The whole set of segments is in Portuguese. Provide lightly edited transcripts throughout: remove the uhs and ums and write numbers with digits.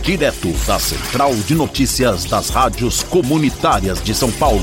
direto da Central de Notícias das Rádios Comunitárias de São Paulo.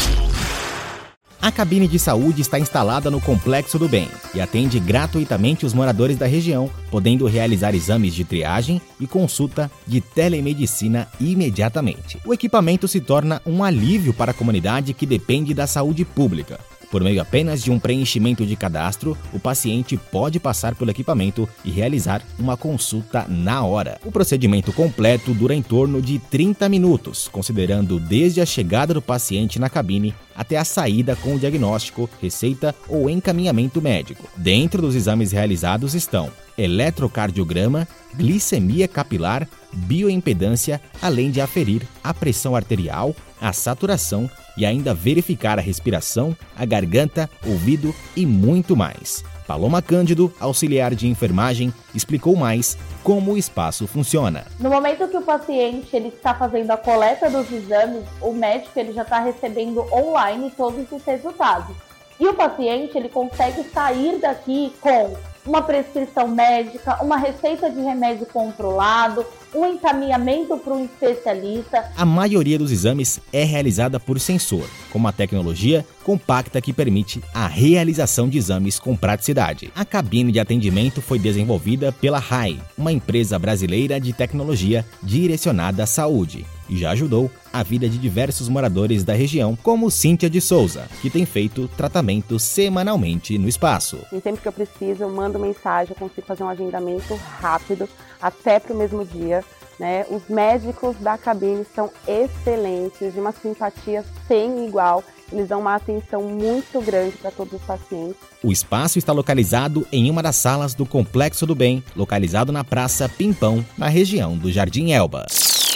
A cabine de saúde está instalada no Complexo do Bem e atende gratuitamente os moradores da região, podendo realizar exames de triagem e consulta de telemedicina imediatamente. O equipamento se torna um alívio para a comunidade que depende da saúde pública. Por meio apenas de um preenchimento de cadastro, o paciente pode passar pelo equipamento e realizar uma consulta na hora. O procedimento completo dura em torno de 30 minutos, considerando desde a chegada do paciente na cabine até a saída com o diagnóstico, receita ou encaminhamento médico. Dentro dos exames realizados estão eletrocardiograma, glicemia capilar, bioimpedância, além de aferir a pressão arterial, a saturação e ainda verificar a respiração, a garganta, ouvido e muito mais. Paloma Cândido, auxiliar de enfermagem, explicou mais como o espaço funciona. No momento que o paciente ele está fazendo a coleta dos exames, o médico ele já está recebendo online todos os resultados. E o paciente ele consegue sair daqui com uma prescrição médica, uma receita de remédio controlado, um encaminhamento para um especialista. A maioria dos exames é realizada por sensor, com uma tecnologia compacta que permite a realização de exames com praticidade. A cabine de atendimento foi desenvolvida pela RAI, uma empresa brasileira de tecnologia direcionada à saúde, e já ajudou a vida de diversos moradores da região, como Cíntia de Souza, que tem feito tratamento semanalmente no espaço. E sempre que eu preciso, eu mando mensagem, eu consigo fazer um agendamento rápido, até para o mesmo dia. Né? Os médicos da cabine são excelentes, de uma simpatia sem igual. Eles dão uma atenção muito grande para todos os pacientes. O espaço está localizado em uma das salas do Complexo do Bem, localizado na Praça Pimpão, na região do Jardim Elba.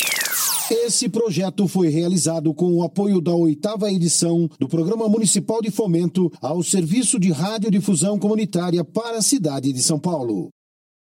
Esse projeto foi realizado com o apoio da 8ª edição do Programa Municipal de Fomento ao Serviço de Radiodifusão Comunitária para a cidade de São Paulo.